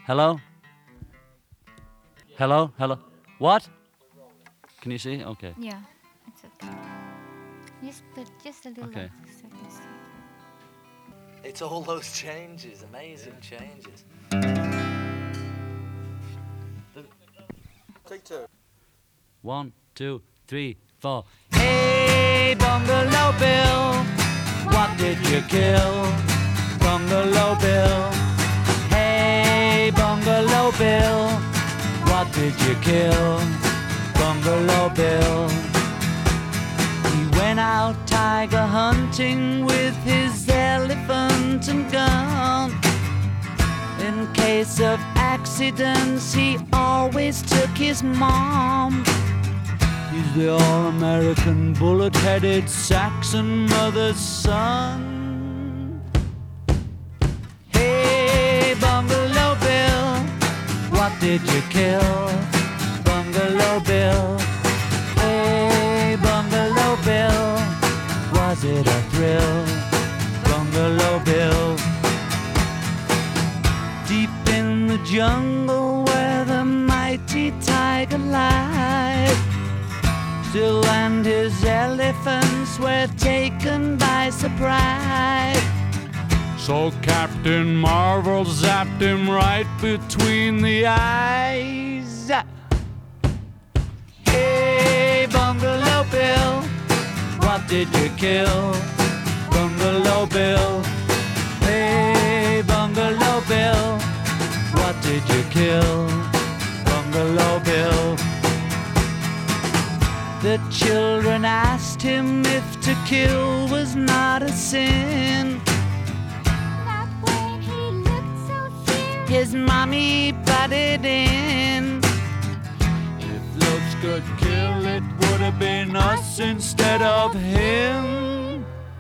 Hello? Hello? Hello? What? Can you see? Okay. Yeah, it's okay. Just a little. Okay. It's all those changes, amazing changes. Take two. 1, 2, 3, 4. Hey, Bungalow Bill, what did you kill? Bungalow Bill. Hey, Bungalow Bill, what did you kill? Bungalow Bill. He went out tiger hunting with his elephant and gun. In case of accidents, he always took his mom. He's the all-American bullet-headed Saxon mother's son. Hey, Bungalow Bill, what did you kill? Bungalow Bill. Hey, Bungalow Bill, was it a thrill? Bungalow Bill. Deep in the jungle where the mighty tiger lied, Still and his elephants were taken by surprise. So Captain Marvel zapped him right between the eyes. Hey, Bungalow Bill, what did you kill? Bungalow Bill. Hey, Bungalow Bill, what did you kill? Bungalow Bill. The children asked him if to kill was not a sin. But when he looked so serious, His mommy butted in. If looks could kill, it would have been us instead of him.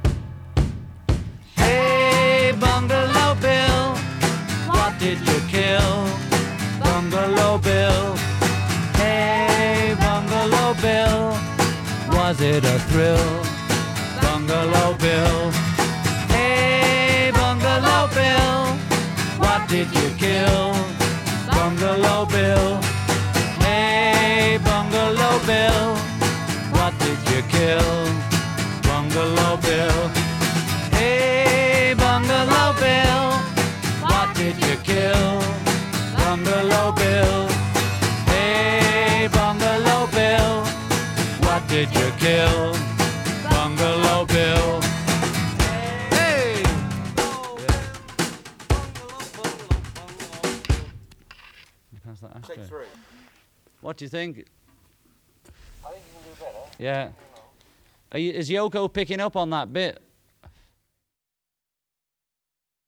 Hey, Bungalow Bill, what did you kill? Bungalow Bill. Hey, Bungalow Bill, was it a thrill? Bungalow Bill. Hey, Bungalow Bill, what did you kill? Bungalow Bill. Hey, Bungalow Bill, what did you kill? Bungalow Bill. Hey, Bungalow Bill, what did you kill? Bungalow Bill. Hey, Bungalow Bill, what did you kill? Bungalow Bill. Hey! Take three. What do you think? I think you can do better. Yeah. Is Yoko picking up on that bit?